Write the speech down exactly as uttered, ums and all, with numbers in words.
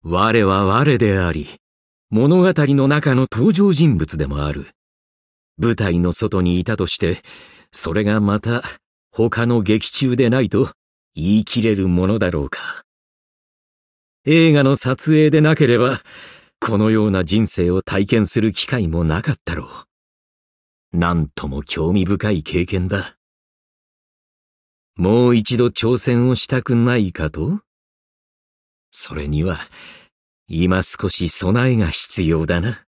我は我であり、物語の中の登場人物でもある。舞台の外にいたとして、それがまた他の劇中でないと言い切れるものだろうか。映画の撮影でなければ、このような人生を体験する機会もなかったろう。なんとも興味深い経験だ。もう一度挑戦をしたくないかと？それには、今少し備えが必要だな。